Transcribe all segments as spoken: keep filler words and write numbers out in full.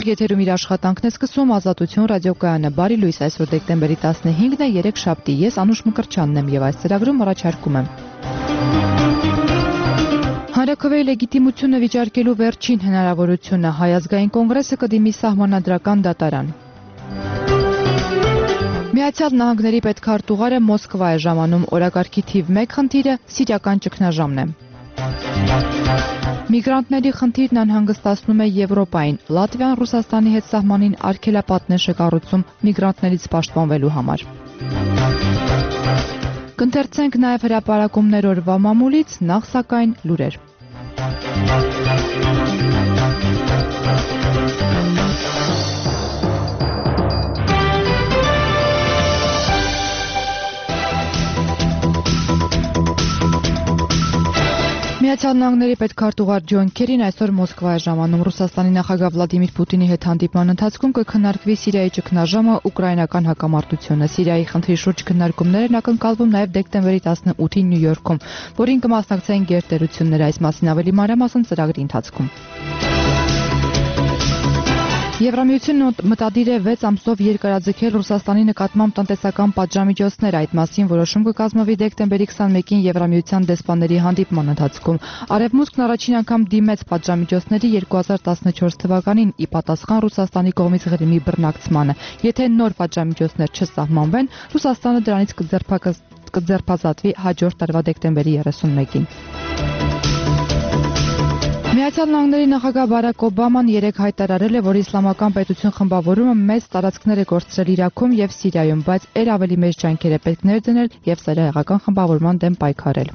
Եթերում իր աշխատանքն է սկսում Ազատություն ռադիոկայանը։ Բարի լույս, այսօր դեկտեմբերի տասնհինգն է, երեքշաբթի։ Ես Անուշ Մկրտչյանն եմ եւ այս ծրագրում առաջարկում եմ Հանրաքվեի լեգիտիմությունը վիճարկելու վերջին հնարավորությունը, Հայ ազգային կոնգրեսը կդիմի սահմանադրական դատարան։ Միացյալ Նահանգների պետքարտուղարը Մոսկվա է ժամանում, օրակարգի թիվ մեկ խնդիրը սիրիական ճգնաժամն է։ Միգրանտների խնդիրն անհանգստացնում է Եվրոպային։ Լատվիան Ռուսաստանի հետ սահմանին արգելապատներ է կառուցում միգրանտներից պաշտպանվելու համար։ Կընթերցենք նաև հրապարակումներ օրվա մամուլից, նախ սակայն լուրեր։ Միացյալ Նահանգների պետքարտուղար Ջոն Քերին այսօր Մոսկվա է ժամանում։ Ռուսաստանի նախագահ Վլադիմիր Պուտինի հետ հանդիպման ընթացքում կքննարկվի Սիրիայի ճգնաժամը, ուկրաինական հակամարտությունը։ Սիրիայի խնդրի շուրջ քննարկումներն ակնկալվում նաև դեկտեմբերի տասնութին Նյու Յորքում, որին կմասնակցեն գերտերությունները, այս մասին ավելի մանրամասն ծրագրի ընթացքում։ Եվրամիությունն մտադիր է վեց ամսով երկարաձգել Ռուսաստանի նկատմամբ տնտեսական պատժամիջոցներ, այդ մասին որոշում կկազմվի դեկտեմբերի քսանմեկին Եվրամիության դեսպանների հանդիպման ընթացքում։ Արևմուտքն առաջին անգամ դիմեց պատժամիջոցների երկու հազար տասնչորս թվականին ի պատասխան Ռուսաստանի կողմից Ղրիմի բռնակցմանը։ Եթե նոր պատժամիջոցներ չսահմանվեն, Ռուսաստանը դրանից կձերբազատվի հաջորդ տարվա դեկտեմբերի երեսունմեկին։ Միացյալ Նահանգների նախագահ Բարակ Օբաման երեկ հայտարարել է, որ իսլամական պետություն խմբավորումը մեծ տարածքներ է կորցրել Իրաքում եւ Սիրիայում, բայց եր ավելի մեծ ջանքեր է պետք ներդնել եւ սերահեղական խմբավորման դեմ պայքարել։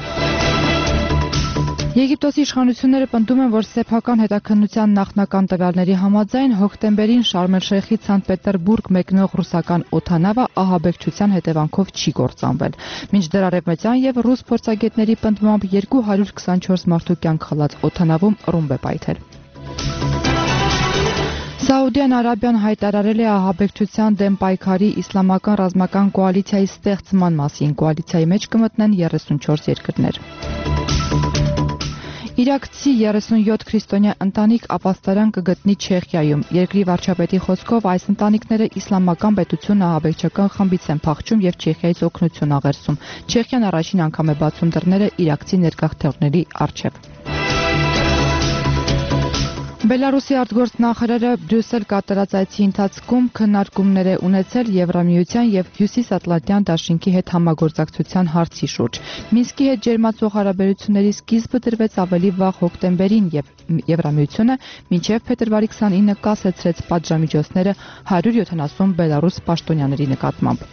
Եգիպտոսի իշխանությունները պնդում են, որ սեփական հետաքննության նախնական տվյալների համաձայն հոկտեմբերին Շարմ էլ-Շեյխից Սանտ Պետերբուրգ մեկնող ռուսական օդանավը ահաբեկչության հետևանքով չի կործանվել։ Մինչդեռ արևմտյան եւ ռուս փորձագետների պնդմամբ երկու հարյուր քսանչորս մարդու կյանք խլած օդանավում ռումբ է պայթել։ Սաուդյան Արաբիան հայտարարել է ահաբեկչության դեմ պայքարի իսլամական ռազմական կոալիցիայի ստեղծման մասին։ Կոալիցիայի մեջ կմտնեն երեսունչորս երկրներ։ Իրաքցի երեսունյոթ քրիստոնյա ընտանիք ապաստարան կգտնի Չեխիայում։ Երկրի վարչապետի խոսքով այս ընտանիքները իսլամական պետություն ահաբեկչական խմբից են փախչում եւ Չեխիայից օգնություն աղերսում։ Չեխիան առաջին անգամ է բացում դռները իրաքցի ներգաղթողների առջև։ Բելարուսի արտգործնախարարը Բրյուսել կատարած այցի ընթացքում քննարկումներ է ունեցել Եվրամիության եւ Հյուսիսատլանտյան դաշինքի հետ համագործակցության հարցի շուրջ։ Մինսկի հետ ջերմացող հարաբերությունների սկիզբը դրվեց ավելի վաղ հոկտեմբերին եւ Եվրամիությունը մինչեւ փետրվարի քսանինը կասեցրեց պատժամիջոցները հարյուր յոթանասուն բելարուս պաշտոնյաների նկատմամբ։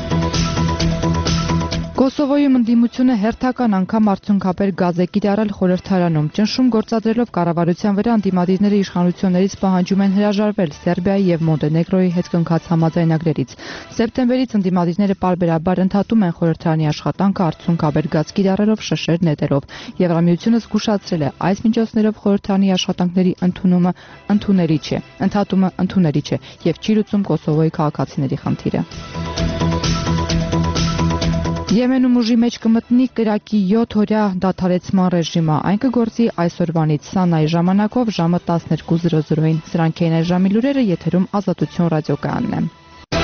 Կոսովոյում ընդդիմությունը հերթական անգամ արդյունքաբեր գազ է կիրառել խորհրդարանում։ Ճնշում գործադրելով կառավարության վրա ընդդիմադիրները իշխանություններից պահանջում են հրաժարվել Սերբիայի եւ Մոնտենեգրոյի հետ կնքած համաձայնագրերից։ Սեպտեմբերից ընդդիմադիրները պարբերաբար ընդհատում են խորհրդարանի աշխատանքը արդյունքաբեր գազ կիրառելով շշեր նետելով։ Եվրամիությունը զգուշացրել է, այս միջոցներով խորհրդարանի աշխատանքների ընդունումը ընդունելի չէ, ընդհատումը ընդունելի չէ եւ չի լուծում Կոսովոյի քաղաքացիների խնդիրը։ Եմենում ուժի մեջ կմտնի կրակի յոթ օրյա դադարեցման ռեժիմը, այն կգործի այսօրվանից, սանայի ժամանակով ժամը տասներկու զրո զրոյին։ Սրանք էին այս ժամի լուրերը, եթերում Ազատություն ռադիոկայանն է։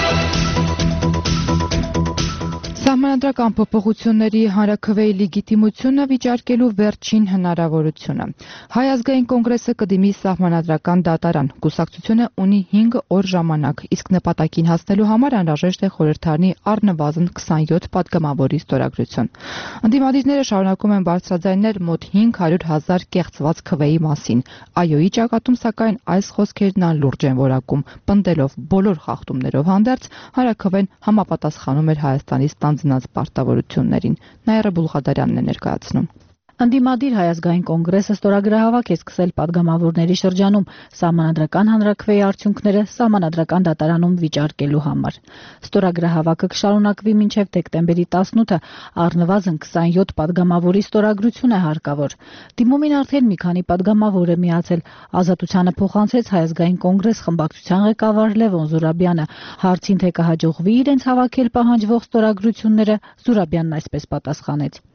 Սահմանադրական փոփոխությունների հանրաքվեի լեգիտիմությունը վիճարկելու վերջին հնարավորությունը։ Հայ ազգային կոնգրեսը կդիմի սահմանադրական դատարան։ Կուսակցությունը ունի հինգ օր ժամանակ, իսկ նպատակին հասնելու համար անհրաժեշտ է խորհրդարանի առնվազն քսանյոթ պատգամավորի ստորագրություն։ Ընդդիմադիրները շարունակում են բարձրաձայնել մոտ հինգ հարյուր հազար կեղծված քվեի մասին։ ԱՅՈ-ի ճակատում, սակայն, այս խոսքերն անլուրջ են որակում, պնդելով բոլոր խախտումներով հանդերձ հանրաքվեն համապատասխանում էր Հայաստանի ստանձնած պարտավորություններին։ Նաիրա Բուլղադարյանն է ներկայացնում։ Ընդդիմադիր Հայ ազգային կոնգրեսը ստորագրահավաք է սկսել պատգամավորների շրջանում սահմանադրական հանրաքվեի արդյունքները սահմանադրական դատարանում վիճարկելու համար։ Ստորագրահավաքը կշարունակվի մինչև դեկտեմբերի տասնութը, առնվազն քսանյոթ պատգամավորի ստորագրություն է հարկավոր։ Դիմումին արդեն մի քանի պատգամավոր է միացել։ Ազատությանը փոխանցեց Հայ ազգային կոնգրես խմբակցության ղեկավար Լևոն Զուրաբյանը։ Հարցին թե կհաջողվի իրենց հավաքել պահանջվող ստորագրությունները, Զուրաբյանն այսպես պատասխանեց.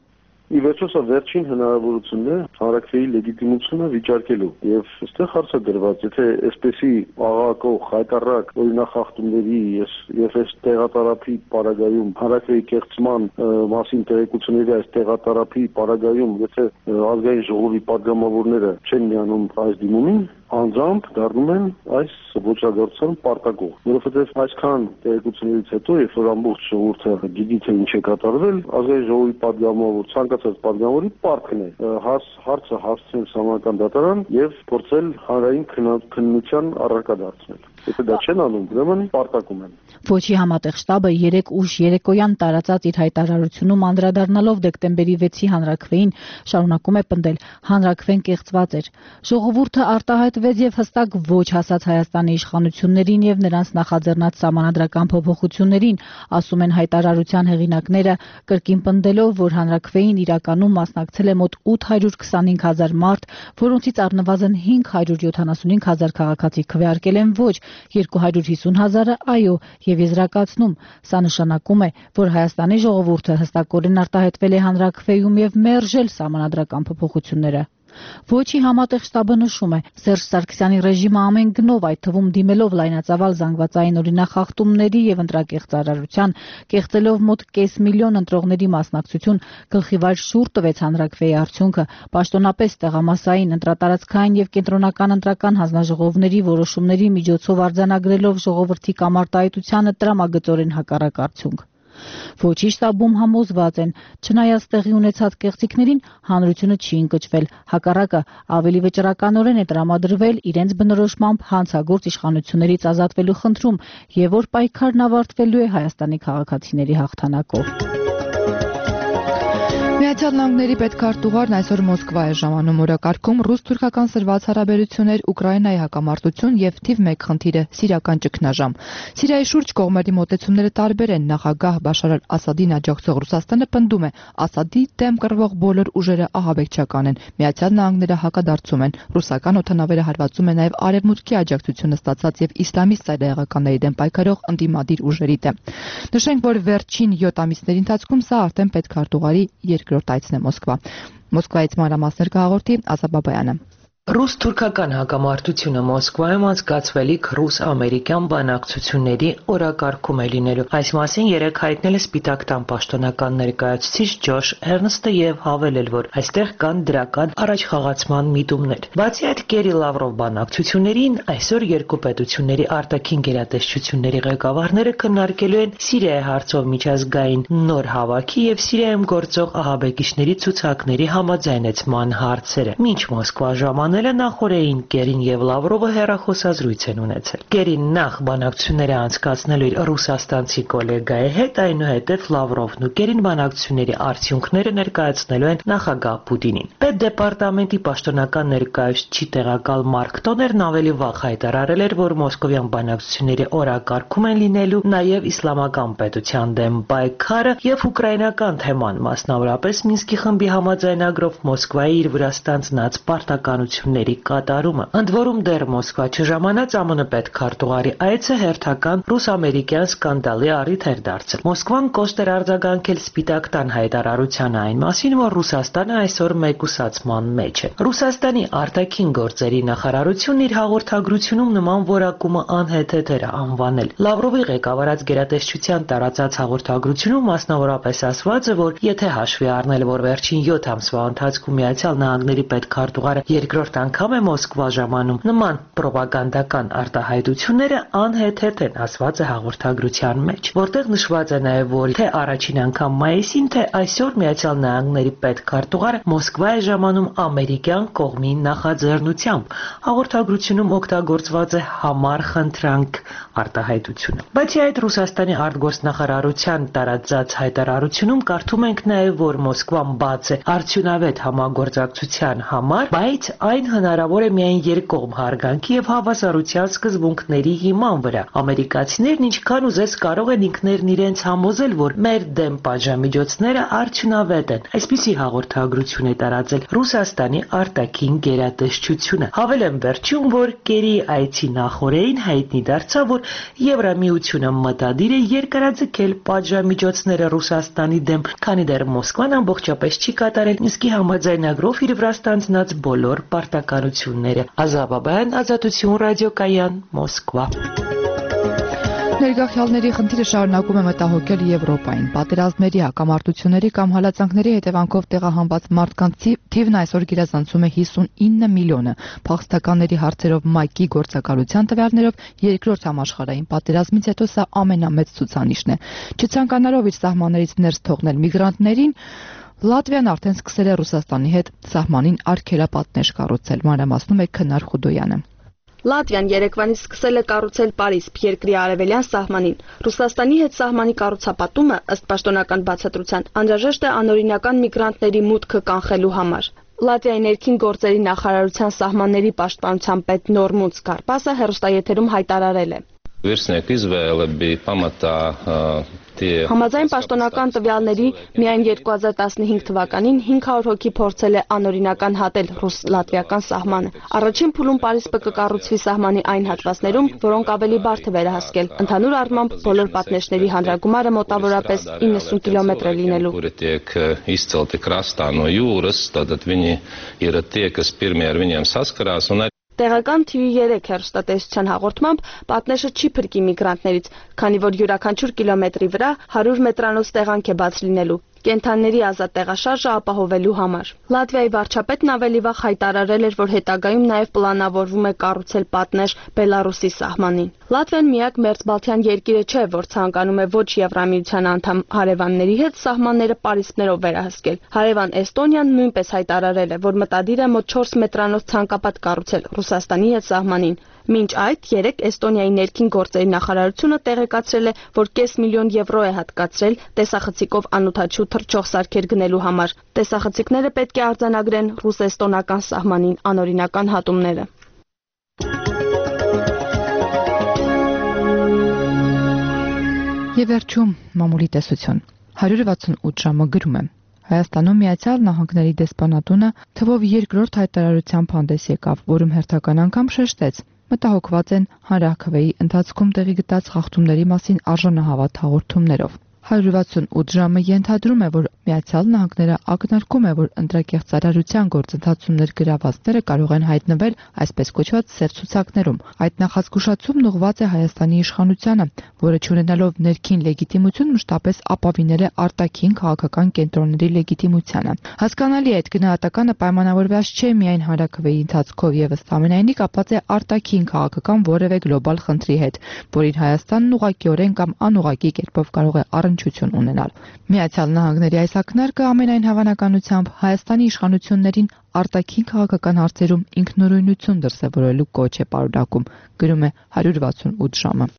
Ի վերջո սա վերջին հնարավորությունն է հանրաքվեի լեգիտիմությունը վիճարկելու եւ այստեղ հարցը դրված, եթե այսպեսի աղաղակող հայտարարակ օրինախախտումների եւ այս տեղատարափի պարագայում հանրաքվեի կեղծման մասին տեղեկությունների այս տեղատարափի պարագայում, եթե ազգային ժողովի падգամավորները չեն միանում այս դիմումին, անձամբ դառնում են այս ոչրագործության պարտակող, որովհետև այսքան տեղեկություններից հետո, երբ որ ամբողջ ժողովուրդը գիտի թե ինչ է կատարվել, ազգային ժողովի падգամավոր, ցանկացած падգամավորի պարտքն է հարցը հասցնել Սահմանադրական դատարան եւ փորձել հանրային քննության առարկա դարձնել։ Եթե դա չեն անում, ուրեմն պարտակում են։ Ոչի համատեղ շտաբը երեկ ուշ երեկոյան տարածած իր հայտարարությունում անդրադառնալով դեկտեմբերի վեցի հանրաքվեին շարունակում է պնդել. հանրաքվեն կեղծված էր։ Ժողովուրդը արտահայտվեց եւ հստակ ոչ ասաց Հայաստանի իշխանություններին եւ նրանց նախաձեռնած սահմանադրական փոփոխություններին, ասում են հայտարարության հեղինակները, կրկին պնդելով, որ հանրաքվեին իրականում մասնակցել է մոտ ութ հարյուր քսանհինգ հազար մարդ, որոնցից առնվազն հինգ հարյուր յոթանասունհինգ հազար քաղաքացի քվեարկել են ոչ, երկու հարյուր հիսուն հազարը այո, եւ եզրակացնում, սա նշանակում է, որ Հայաստանի ժողովուրդը հստակորեն արտահայտվել է հանրաքվեում եւ մերժել սահմանադրական փոփոխությունները։ Ոչի համատեղ շտաբը նշում է, Սերժ Սարգսյանի ռեժիմը ամեն գնով, այդ թվում դիմելով լայնածավալ զանգվածային օրինախախտումների եւ ընտրակեղծարարության, կեղծելով մոտ կես միլիոն ընտրողների մասնակցություն, գլխիվայր շուռ տվեց հանրաքվեի արդյունքը, պաշտոնապես տեղամասային, ընտրատարածքային եւ կենտրոնական ընտրական հանձնաժողովների որոշումների միջոցով արձանագրելով ժողովրդի կամարտահայտությանը տրամագծորեն հակառակ արդյունք։ Ոչի շտաբում համոզված են, չնայած տեղի ունեցած կեղծիքներին, հանրությունը չի ընկճվել, հակառակը ավելի վճռականորեն է տրամադրվել իրենց բնորոշմամբ հանցագործ իշխանություններից ազատվելու խնդրում եւ որ պայքարն ավարտվելու է Հայաստանի քաղաքացիների հաղթանակով։ Միացյալ Նահանգների պետքարտուղարն այսօր Մոսկվա է ժամանում, օրակարգում ռուս-թուրքական սրված հարաբերություններ, Ուկրաինայի հակամարտություն եւ թիվ մեկ խնդիրը սիրիական ճգնաժամ։ Սիրիայի շուրջ կողմերի մոտեցումները տարբեր են, նախագահ Բաշար al-Ասադին աջակցող Ռուսաստանը պնդում է, Ասադի դեմ կռվող բոլոր ուժերը ահաբեկչական են, Միացյալ Նահանգները հակադարձում են, ռուսական օդանավերը հարվածում են նաեւ արևմուտքի աջակցությունը ստացած եւ իսլամիստ ծայրահեղականների դեմ պայքարող ընդդիմադիր ուժերի դեմ։ Նշենք, որ վերջին յոթ ամիսների ընթացքում սա արդեն պետքարտուղարի երկրորդ այցն է Մոսկվա։ Մոսկվայից մանրամասներ կհաղորդի Ազատ Բաբայանը։ Ռուս-թուրքական հակամարտությունը Մոսկվայում անցկացվելիք ռուս-ամերիկյան բանակցությունների օրակարգում է լինելու։ Այս մասին երեկ հայտնել է Սպիտակ տան պաշտոնական ներկայացուցիչ Ջոշ Էրնստը եւ հավելել, որ այստեղ կան դրական առաջխաղացման միտումներ։ Բացի այդ, Կերի Լավրով բանակցություններին այսօր երկու պետությունների արտաքին գերատեսչությունների ղեկավարները քննարկելու են Սիրիայի հարցով միջազգային նոր հավաքի եւ Սիրիայում գործող ահաբեկիչների ցուցակների համաձայնեցման հարցերը։ Մինչ Մոսկվա ժամանակ նախորդին Կերին եւ Լավրովը հեռախոսազրույց են ունեցել։ Կերին նախ բանակցությունները անցկացնելու իր ռուսաստանցի գոլեգայի հետ, այնուհետև Լավրովն ու Կերին բանակցությունների արդյունքները ներկայացնելու են նախագահ Պուտինին։ Պետդեպարտամենտի պաշտոնական ներկայացուցիչ տեղակալ Մարկ Տոներն ավելի վաղ հայտարարել էր, որ մոսկովյան բանակցությունների օրակարգում են լինելու նաեւ իսլամական պետության դեմ պայքարը եւ ուկրաինական թեման, մասնավորապես Մինսկի խմբի համաձայնագրով Մոսկվայի իր վրա ստանձնած պարտականություն կատարումը։ Ընդ որում դեռ Մոսկվա չժամանած ԱՄՆ պետքարտուղարի այցը հերթական ռուս-ամերիկյան սկանդալի առիթ էր դարձել։ Մոսկվան կոշտ էր արձագանքել Սպիտակ տան հայտարարության այն մասին, որ Ռուսաստանը այսօր մեկուսացման մեջ է։ Ռուսաստանի արտաքին գործերի նախարարությունն իր հաղորդագրությունում նման որակումը անհեթեթ էր անվանել։ Լավրովի ղեկավարած գերատեսչության տարածած հաղորդագրությունում մասնավորապես ասված է, որ եթե հաշվի առնել, որ վերջին յոթ ամսվա ընթացքում Միացյալ Նահանգների պետքարտուղարը երկրորդ անգամ է Մոսկվա ժամանում, նման պրոպագանդական արտահայտությունները անհեթեթ են, ասված է հաղորդագրության մեջ, որտեղ նշված է նաև, որ թե առաջին անգամ մայիսին, թե այսօր Միացյալ Նահանգների պետքարտուղարը Մոսկվա է ժամանում ամերիկյան կողմի նախաձեռնությամբ։ Հաղորդագրությունում օգտագործված է համառ խնդրանք արտահայտությունը։ Բացի այդ, Ռուսաստանի արտգործնախարարության տարածած հայտարարությունում կարդում ենք նաև, որ Մոսկվան բաց է արդյունավետ համագործակցության համար, բայց այն այն հնարավոր է միայն երկկողմ հարգանքի եւ հավասարության սկզբունքների հիման վրա։ Ամերիկացիներն ինչքան ուզես կարող են ինքներն իրենց համոզել, որ մեր դեմ պատժամիջոցները արդյունավետ են։ Այսպիսի հաղորդագրություն է տարածել Ռուսաստանի արտաքին գերատեսչությունը։ Հավելեմ վերջում, որ Կերի այցի նախօրեին հայտնի դարձավ, որ Եվրամիությունը մտադիր է երկարաձգել պատժամիջոցները Ռուսաստանի դեմ, քանի դեռ Մոսկվան ամբողջապես չի կատարել Մինսկի համաձայնագրով իր վրա ստանձնած բոլոր պարտականությունները։ Ազատ Բաբայան, Ազատություն ռադիոկայան, Մոսկվա։ Ներգաղթյալների խնդիրը շարունակում է մտահոգել Եվրոպային։ Պատերազմների, հակամարտությունների կամ հալածանքների հետևանքով տեղահանված մարդկանց թիվն այսօր գերազանցում է հիսունինը միլիոնը։ Փախստականների հարցերով ՄԱԿ-ի գործակալության տվյալներով երկրորդ համաշխարհային պատերազմից հետո սա ամենամեծ ցուցանիշն է։ Չցանկանալով իր սահմաններից ներս թողնել միգրանտներին, Լատվիան արդեն սկսել է Ռուսաստանի հետ սահմանին արգելապատնեշ կառուցել, մանրամասնում է Քնար Խուդոյանը։ Լատվիան երեկվանից սկսել է կառուցել Պարիսպ երկրի արևելյան սահմանին։ Ռուսաստանի հետ սահմանի կառուցապատումը, ըստ պաշտոնական բացատրության, անհրաժեշտ է անօրինական միգրանտների մուտքը կանխելու համար։ Լատվիայի ներքին գործերի նախարարության սահմանների պաշտպանության պետ Նորմունց Կարպասը հեռուստաեթերում հայտարարել է. Համաձայն պաշտոնական տվյալների միայն երկու հազար տասնհինգ թվականին հինգ հարյուր հոգի փորձել է անօրինական հատել ռուս-լատվիական սահմանը։ Առաջին փուլում Պարիսպը կկառուցվի սահմանի այն հատվածներում, որոնք ավելի բարդ է վերահսկել։ Ընդհանուր առմամբ բոլոր պատնեշների հանրագումարը մոտավորապես իննսուն կիլոմետր է լինելու։ Տեղական Թի վի երեք հեռուստատեսության հաղորդմամբ պատնեշը չի փրկի միգրանտներից, քանի որ յուրաքանչյուր կիլոմետրի վրա հարյուր մետրանոց տեղանք է բաց լինելու, կենդանիների ազատ տեղաշարժը ապահովելու համար։ Լատվիայի վարչապետն ավելի վաղ հայտարարել էր, որ հետագայում նաև պլանավորվում է կառուցել պատնեշ Բելարուսի սահմանին։ Լատվիան միակ մերձբալթյան երկիրը չէ, որ ցանկանում է ոչ Եվրամիության անդամ հարևանների հետ սահմանները պարիսպներով վերահսկել։ Հարևան Էստոնիան նույնպես հայտարարել է, որ մտադիր է մոտ չորս մետրանոց ցանկապատ կառուցել Ռուսաստանի հետ սահմանին։ Մինչ այդ երեք Էստոնիայի ներքին գործերի նախարարությունը տեղեկացրել է, որ կես միլիոն եվրո է հատկացրել տեսախցիկով անօդաչու թռչող սարքեր գնելու համար։ Տեսախցիկները պետք է արձանագրեն ռուս-էստոնական սահմանին անօրինական հատումները։ Եվ վերջում մամուլի տեսություն։ հարյուր վաթսունութ ժամը գրում է. Հայաստանում Միացյալ Նահանգների դեսպանատունը թվով երկրորդ հայտարարությամբ հանդես եկավ, որում հերթական անգամ շեշտեց. մտահոգված են հանրաքվեի ընթացքում տեղի գտած խախտումների մասին արժանահավատ հաղորդումներով։ հարյուր վաթսունութ ժամը ենթադրում է, որ Միացյալ Նահանգները ակնարկում է, որ ընտրակեղծարարության գործընթացում ներգրավվածները կարող են հայտնվել այսպես կոչված սև ցուցակներում։ Այդ նախազգուշացումն ուղղված է Հայաստանի իշխանությանը, որը չունենալով ներքին լեգիտիմություն մշտապես ապավինել է արտաքին քաղաքական կենտրոնների լեգիտիմությանը։ Հասկանալի է, այդ գնահատականը պայմանավորված չէ միայն հանրաքվեի ընթացքով եւ ըստ ամենայնի կապված է արտաքին քաղաքական որևէ գլոբալ խնդրի հետ, որին Հայաստանն ուղղակիորեն կամ անուղղակի կերպով կարող է առնչություն ունենալ։ Միացյալ Նահանգների այս ակնարկը ամենայն հավանականությամբ Հայաստանի իշխանություններին արտաքին քաղաքական հարցերում ինքնուրույնություն դրսևորելու կոչ է պարունակում, գրում է հարյուր վաթսունութ ժամը։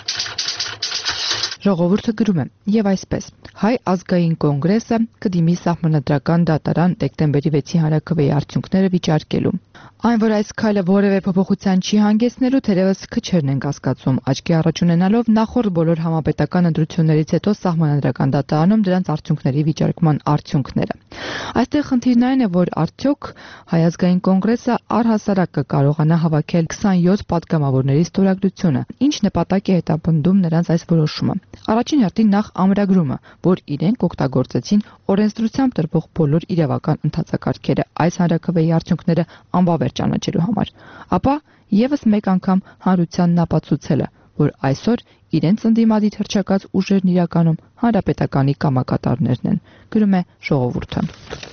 Ժողովուրդը գրում է. եւ այսպես Հայ ազգային կոնգրեսը կդիմի սահմանադրական դատարան դեկտեմբերի վեցի հանրաքվեի արդյունքները վիճարկելու։ Այն, որ այս քայլը որևէ փոփոխության չի հանգեցնելու, թերևս քչերն են կասկածում, աչքի առաջ ունենալով նախորդ բոլոր համապետական ընտրություններից հետո սահմանադրական դատարանում դրանց արդյունքների վիճարկման արդյունքները։ Այստեղ խնդիրն այն է, որ արդյոք Հայ ազգային կոնգրեսը առհասարակ կկարողանա հավաքել քսանյոթ պատգամավորների ստորագրությունը, ինչ նպատակ է հետապնդում նրանց այս որոշումը։ Առաջին հերթին նախ ամրագրումը, որ իրենք օգտագործեցին օրենսդրությամբ տրվող բոլոր իրավական ընթացակարգերը այս հանրաքվեի արդյունքները անբավեր ճանաչելու համար, ապա եւս մեկ անգամ հանրությանն ապացուցելը, որ այսօր իրենց ընդդիմադիր հռչակած ուժերն իրականում հանրապետականի կամակատարներն են, գրում է Ժողովուրդը։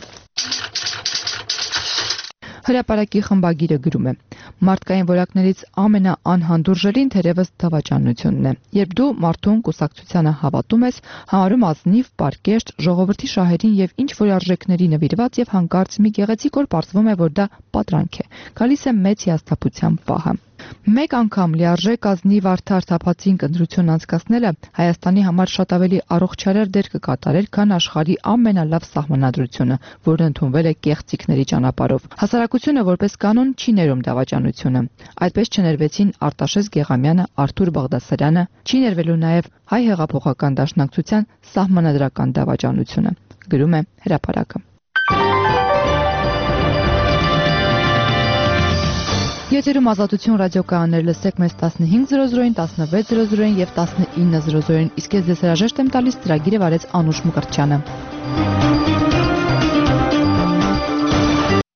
Հրապարակի խմբագիրը գրում է. Մարդկային որակներից ամենաանհանդուրժելին թերևս դավաճանությունն է։ Երբ դու մարդուն կուսակցությանը հավատում ես, համարում ազնիվ, պարկեշտ, ժողովրդի շահերին եւ ինչ որ արժեքների նվիրված եւ հանկարծ մի գեղեցիկ օր պարզվում է, որ դա պատրանք է։ Գալիս է մեծ հիասթափության պահը։ Մեկ անգամ լիարժեք ազնիվ արդար թափածին ընտրություն անցկացնելը Հայաստանի համար շատ ավելի առողջարար դեր կկատարեր, քան աշխարհի ամենալավ սահմանադրությունը, որն ընդունվել է կեղծիքների ճանապարհով։ Հասարակությունը որպես կանոն չի ներում դավաճանությունը։ Այդպես չներվեցին Արտաշես Գեղամյանը, Արթուր Բաղդասարյանը, չի ներվելու նաև Հայ հեղափոխական դաշնակցության սահմանադրական դավաճանությունը, գրում է Հրապարակը։ Եթերում Ազատություն ռադիոկայաններ, լսեք մեզ տասնհինգ զրո զրոին, տասնվեց զրո զրոին և տասնինը զրո զրոին, իսկ ես ձեզ հրաժեշտ եմ տալիս, ծրագիրը վարեց Անուշ Մկրտչյանը։